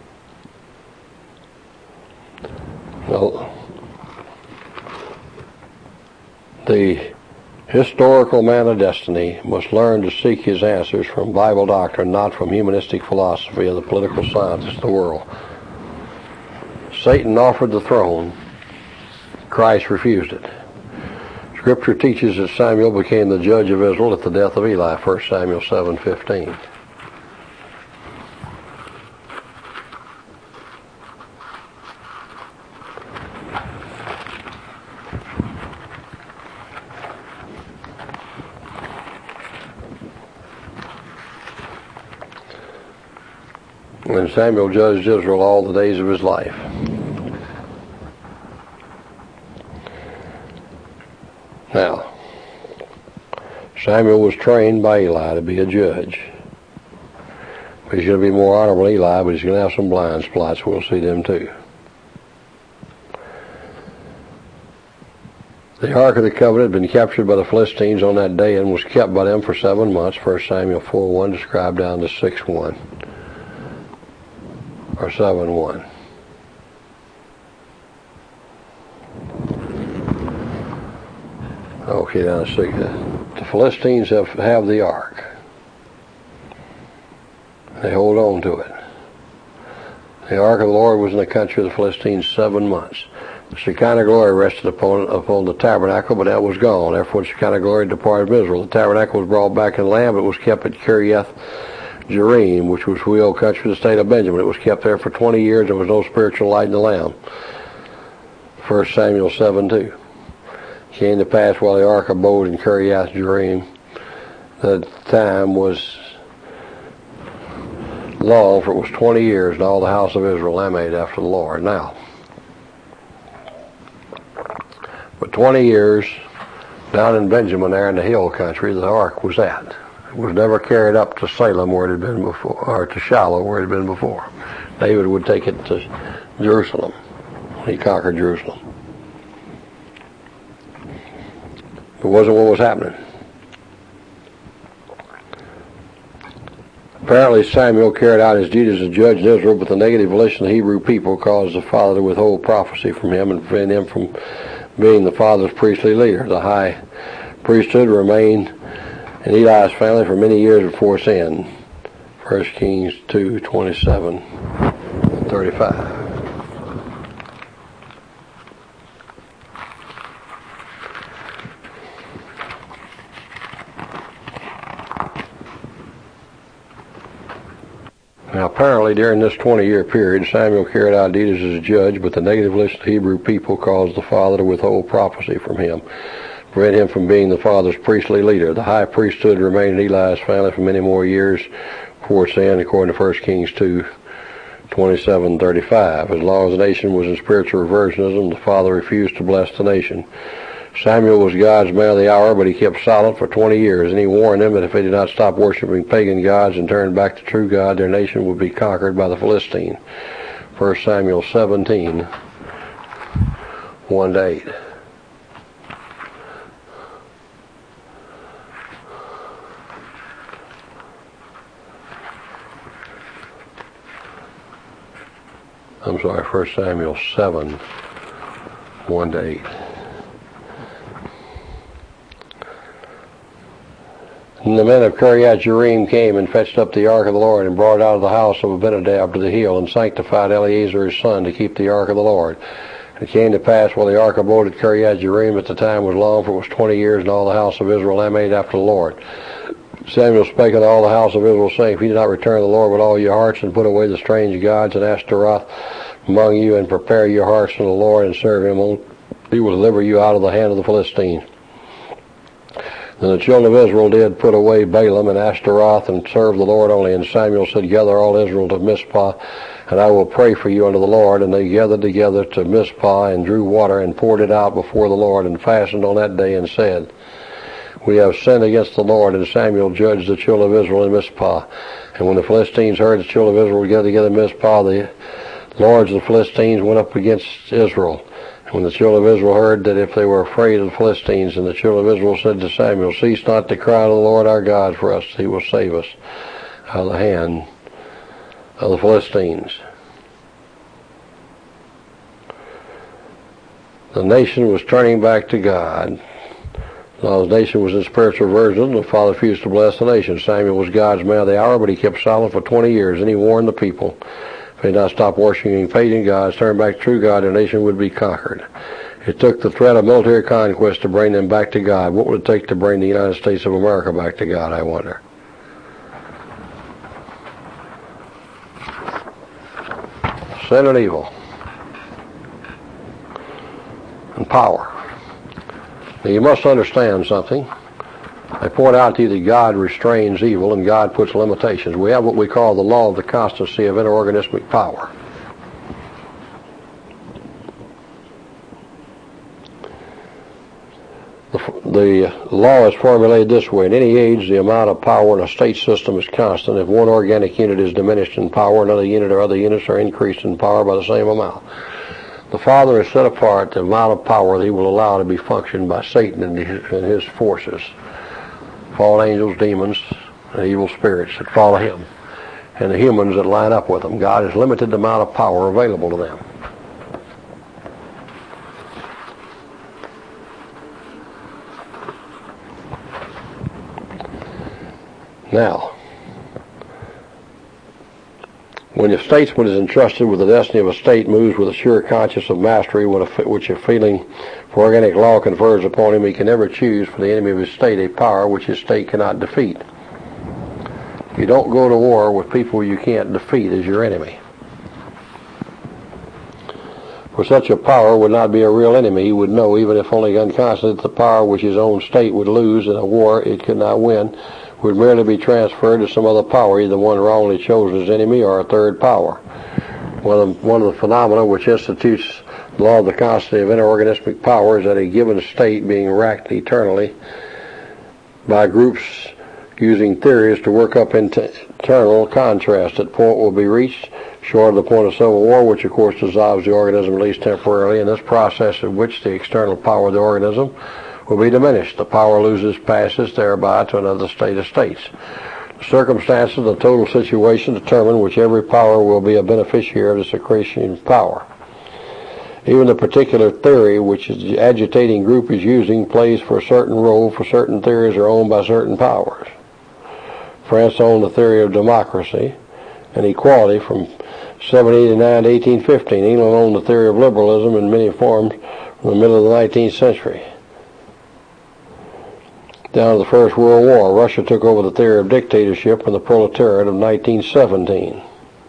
Well, the historical man of destiny must learn to seek his answers from Bible doctrine, not from humanistic philosophy of the political scientists of the world. Satan offered the throne. Christ refused it. Scripture teaches that Samuel became the judge of Israel at the death of Eli, First Samuel seven fifteen. When Samuel judged Israel all the days of his life. Now, Samuel was trained by Eli to be a judge. He's going to be more honorable than Eli, but he's going to have some blind spots. We'll see them too. The Ark of the Covenant had been captured by the Philistines on that day and was kept by them for seven months. First Samuel four one described down to six one. Or seven one. Okay, now let's see. The Philistines have, have the ark. They hold on to it. The ark of the Lord was in the country of the Philistines seven months. The Shekinah glory rested upon, upon the tabernacle, but that was gone. Therefore the Shekinah glory departed from Israel. The tabernacle was brought back in land, but it was kept at Kiriath Jearim, which was the old country of the state of Benjamin. It was kept there for twenty years. There was no spiritual light in the land. First Samuel seven two. Came to pass while the ark abode in Kiriath Jearim, the time was long, for it was twenty years, and all the house of Israel lamented after the Lord. Now, for twenty years, down in Benjamin there in the hill country, the ark was at. It was never carried up to Salem where it had been before, or to Shiloh where it had been before. David would take it to Jerusalem. He conquered Jerusalem. It wasn't what was happening. Apparently Samuel carried out his duties as judge in Israel, but the negative volition of the Hebrew people caused the father to withhold prophecy from him and prevent him from being the father's priestly leader. The high priesthood remained in Eli's family for many years before sin. First Kings two, twenty-seven and thirty-five. Now, apparently, during this twenty-year period, Samuel carried out duties as a judge, but the negative list of Hebrew people caused the father to withhold prophecy from him, prevent him from being the father's priestly leader. The high priesthood remained in Eli's family for many more years before sin, according to First Kings two, twenty-seven, thirty-five. As long as the nation was in spiritual reversionism, the father refused to bless the nation. Samuel was God's man of the hour, but he kept silent for twenty years, and he warned them that if they did not stop worshiping pagan gods and turn back to true God, their nation would be conquered by the Philistine. First Samuel seventeen, one to eight. I'm sorry, First Samuel seven, one to eight. And the men of Kiriath Jearim came and fetched up the ark of the Lord and brought it out of the house of Abinadab to the hill and sanctified Eleazar his son to keep the ark of the Lord. And it came to pass while the ark abode at Kiriath Jearim at the time was long, for it was twenty years, and all the house of Israel lamented after the Lord. Samuel spake unto all the house of Israel, saying, if ye do not return to the Lord with all your hearts, and put away the strange gods and Ashtaroth among you, and prepare your hearts unto the Lord, and serve him, he will deliver you out of the hand of the Philistines. And the children of Israel did put away Balaam and Ashtaroth, and serve the Lord only. And Samuel said, gather all Israel to Mizpah, and I will pray for you unto the Lord. And they gathered together to Mizpah, and drew water, and poured it out before the Lord, and fastened on that day, and said, we have sinned against the Lord. And Samuel judged the children of Israel in Mizpah. And when the Philistines heard the children of Israel gather together in Mizpah, the lords of the Philistines went up against Israel. When the children of Israel heard that if they were afraid of the Philistines, and the children of Israel said to Samuel, cease not to cry to the Lord our God for us, he will save us out of the hand of the Philistines. The nation was turning back to God. Now the nation was in spiritual reversion, the father refused to bless the nation. Samuel was God's man of the hour, but he kept silent for twenty years, and he warned the people, if they did not stop worshiping pagan gods, turn back to true God, their nation would be conquered. It took the threat of military conquest to bring them back to God. What would it take to bring the United States of America back to God, I wonder? Sin and evil. And power. Now you must understand something. I point out to you that God restrains evil and God puts limitations. We have what we call the law of the constancy of interorganismic power. The, the law is formulated this way. In any age, the amount of power in a state system is constant. If one organic unit is diminished in power, another unit or other units are increased in power by the same amount. The Father has set apart the amount of power that he will allow to be functioned by Satan and his, and his forces. Fallen angels, demons, and evil spirits that follow him, and the humans that line up with them. God has limited the amount of power available to them. Now, when a statesman is entrusted with the destiny of a state, moves with a sure conscience of mastery, which a feeling for organic law confers upon him, he can never choose for the enemy of his state a power which his state cannot defeat. You don't go to war with people you can't defeat as your enemy. For such a power would not be a real enemy. He would know, even if only unconsciously, that the power which his own state would lose in a war it could not win would merely be transferred to some other power, either one wrongly chosen as enemy or a third power. One of the, one of the phenomena which institutes the law of the constancy of interorganismic power is that a given state being racked eternally by groups using theories to work up internal contrast. That point will be reached short of the point of civil war, which of course dissolves the organism at least temporarily. In this process in which the external power of the organism will be diminished, the power loses, passes thereby to another state of states. Circumstances of the total situation determine which every power will be a beneficiary of the secretion of power. Even the particular theory which the agitating group is using plays for a certain role, for certain theories are owned by certain powers. France owned the theory of democracy and equality from seventeen eighty-nine to eighteen fifteen. England owned the theory of liberalism in many forms from the middle of the nineteenth century down to the First World War. Russia took over the theory of dictatorship from the proletariat of nineteen seventeen.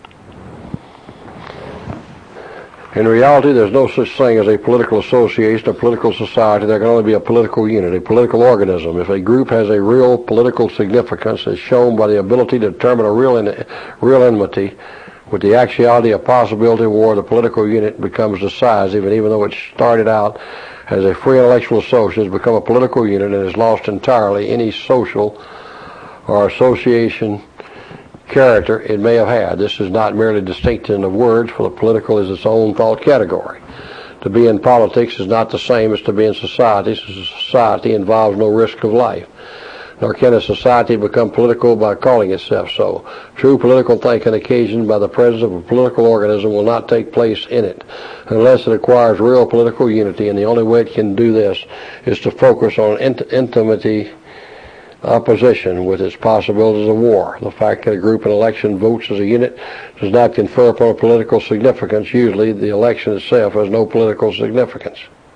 In reality, there's no such thing as a political association, a political society. There can only be a political unit, a political organism. If a group has a real political significance, as shown by the ability to determine a real, in, real enmity with the actuality of possibility of war, the political unit becomes decisive, and even though it started out as a free intellectual association, has become a political unit and has lost entirely any social or association character it may have had. This is not merely distinction of words, for the political is its own thought category. To be in politics is not the same as to be in society, since society involves no risk of life. Nor can a society become political by calling itself so. True political thinking occasioned by the presence of a political organism will not take place in it unless it acquires real political unity, and the only way it can do this is to focus on int- intimacy opposition with its possibilities of war. The fact that a group in election votes as a unit does not confer upon a political significance. Usually the election itself has no political significance.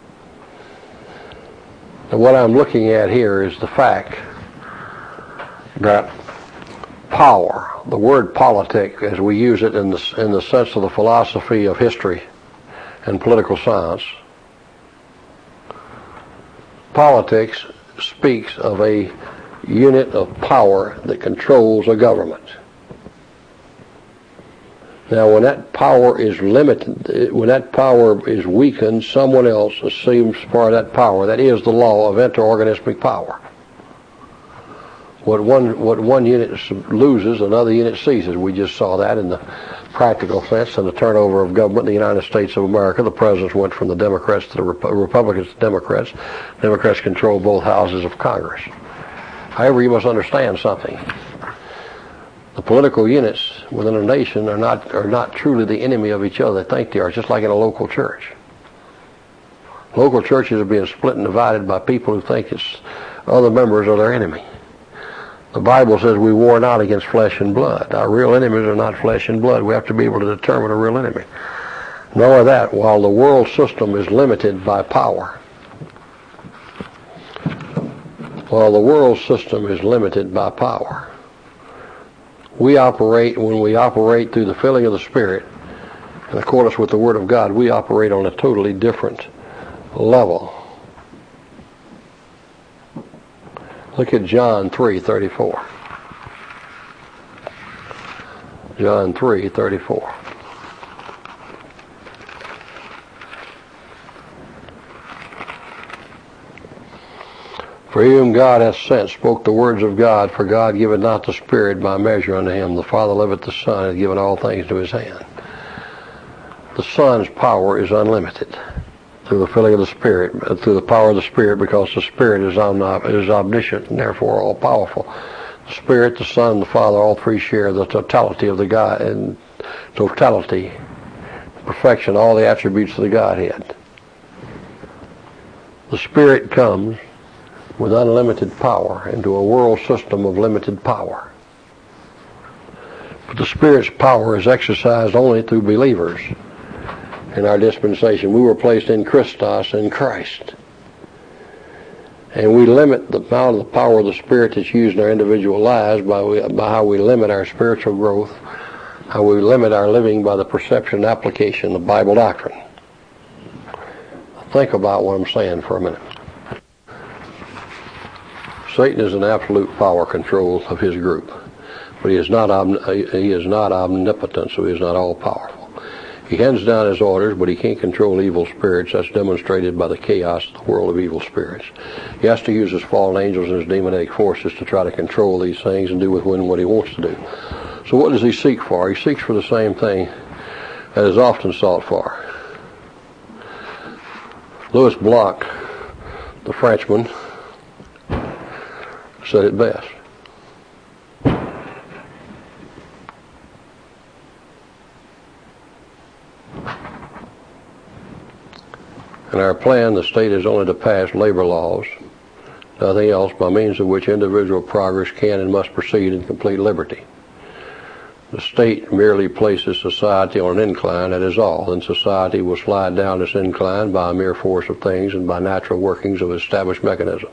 And what I'm looking at here is the fact that power, the word politic as we use it in the, in the sense of the philosophy of history and political science, politics speaks of a unit of power that controls a government. Now, when that power is limited, when that power is weakened, someone else assumes part of that power. That is the law of interorganismic power. What one, what one unit loses, another unit seizes. We just saw that in the practical sense in the turnover of government in the United States of America. The presidents went from the Democrats to the Rep- Republicans to Democrats. Democrats control both houses of Congress. However, you must understand something. The political units within a nation are not are not truly the enemy of each other. They think they are, just like in a local church. Local churches are being split and divided by people who think it's other members are their enemy. The Bible says we war not against flesh and blood. Our real enemies are not flesh and blood. We have to be able to determine a real enemy. Nor that, while the world system is limited by power, while the world system is limited by power, we operate, when we operate through the filling of the Spirit, in accordance with the Word of God, we operate on a totally different level. Look at John three thirty-four. John three thirty-four. For he whom God hath sent spoke the words of God, for God giveth not the Spirit by measure unto him. The Father loveth the Son, and hath given all things to his hand. The Son's power is unlimited through the filling of the Spirit, through the power of the Spirit, because the Spirit is, omni- is omniscient and therefore all-powerful. The Spirit, the Son, and the Father, all three share the totality of the God, and totality, perfection, all the attributes of the Godhead. The Spirit comes with unlimited power into a world system of limited power. But the Spirit's power is exercised only through believers in our dispensation. We were placed in Christos, in Christ. And we limit the amount of the power of the Spirit that's used in our individual lives by, we, by how we limit our spiritual growth, how we limit our living by the perception and application of Bible doctrine. Think about what I'm saying for a minute. Satan is in absolute power control of his group, but he is not he is not omnipotent, so he is not all powerful. He hands down his orders, but he can't control evil spirits. That's demonstrated by the chaos of the world of evil spirits. He has to use his fallen angels and his demonic forces to try to control these things and do with them what he wants to do. So what does he seek for? He seeks for the same thing that is often sought for. Louis Blanc, the Frenchman, said it best. In our plan, the state is only to pass labor laws, nothing else, by means of which individual progress can and must proceed in complete liberty. The state merely places society on an incline, that is all, and society will slide down this incline by a mere force of things and by natural workings of established mechanism.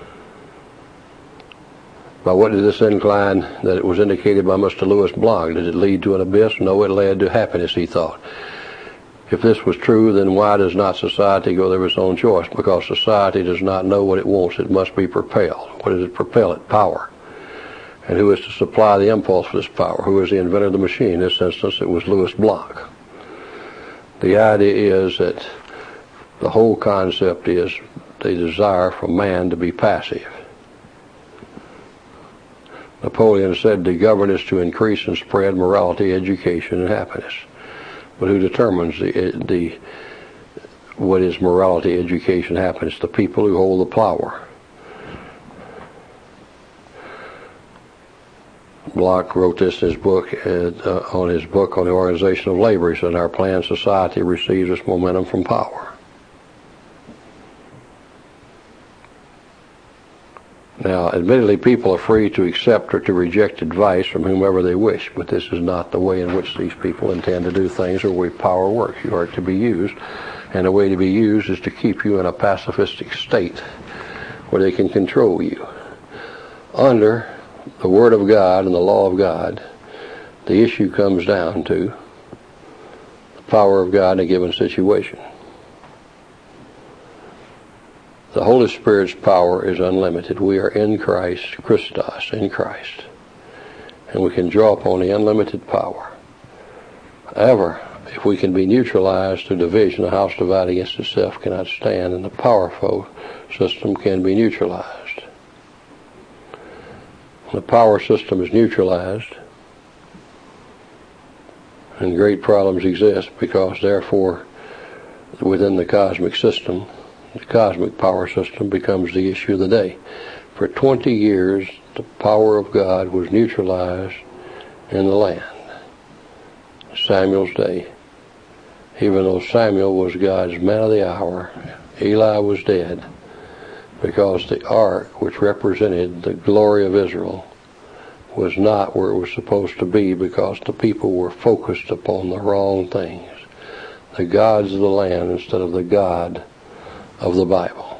By what did this incline that it was indicated by Mister Lewis belong? Did it lead to an abyss? No, it led to happiness, he thought. If this was true, then why does not society go there of its own choice? Because society does not know what it wants. It must be propelled. What does it propel it? Power. And who is to supply the impulse for this power? Who is the inventor of the machine? In this instance, it was Louis Blanc. The idea is that the whole concept is the desire for man to be passive. Napoleon said to govern is to increase and spread morality, education, and happiness. But who determines the, the what is morality, education, happiness? The people who hold the power. Bloch wrote this in his book, uh, on his book on the organization of labor. He said, our planned society receives its momentum from power. Now, admittedly, people are free to accept or to reject advice from whomever they wish, but this is not the way in which these people intend to do things or the way power works. You are to be used, and the way to be used is to keep you in a pacifistic state where they can control you. Under the Word of God and the law of God, the issue comes down to the power of God in a given situation. The Holy Spirit's power is unlimited. We are in Christ, Christos, in Christ. And we can draw upon the unlimited power. However, if we can be neutralized through division, a house divided against itself cannot stand, and the powerful system can be neutralized. The power system is neutralized, and great problems exist because, therefore, within the cosmic system, the cosmic power system becomes the issue of the day. For twenty years, the power of God was neutralized in the land. Samuel's day. Even though Samuel was God's man of the hour, Eli was dead because the ark, which represented the glory of Israel, was not where it was supposed to be because the people were focused upon the wrong things. The gods of the land instead of the God of the Bible.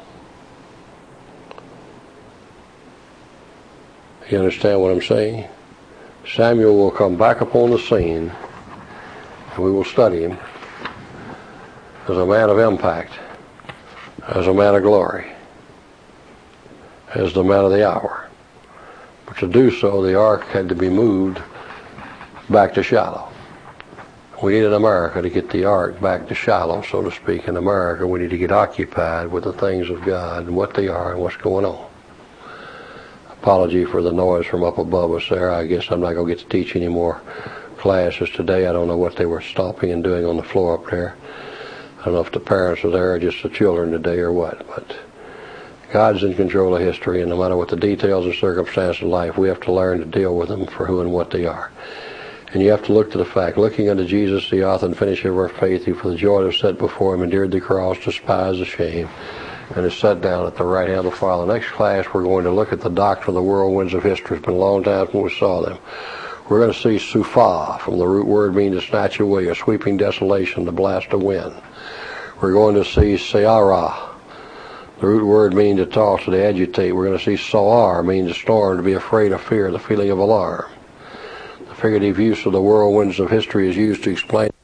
You understand what I'm saying? Samuel will come back upon the scene, and we will study him as a man of impact, as a man of glory, as the man of the hour. But to do so, the ark had to be moved back to Shiloh. We need in America to get the ark back to Shiloh, so to speak. In America, we need to get occupied with the things of God and what they are and what's going on. Apology for the noise from up above us there. I guess I'm not going to get to teach any more classes today. I don't know what they were stomping and doing on the floor up there. I don't know if the parents are there or just the children today or what. But God's in control of history, and no matter what the details and circumstances of life, we have to learn to deal with them for who and what they are. And you have to look to the fact, looking unto Jesus, the author and finisher of our faith, who for the joy that was set before him endured the cross, despised the shame, and is set down at the right hand of the Father. Next class, we're going to look at the doctrine of the whirlwinds of history. It's been a long time since we saw them. We're going to see Sufa, from the root word meaning to snatch away, a sweeping desolation, to blast a wind. We're going to see Seara, the root word meaning to toss, to agitate. We're going to see Soar, meaning to storm, to be afraid of fear, the feeling of alarm. Figurative use of the whirlwinds of history is used to explain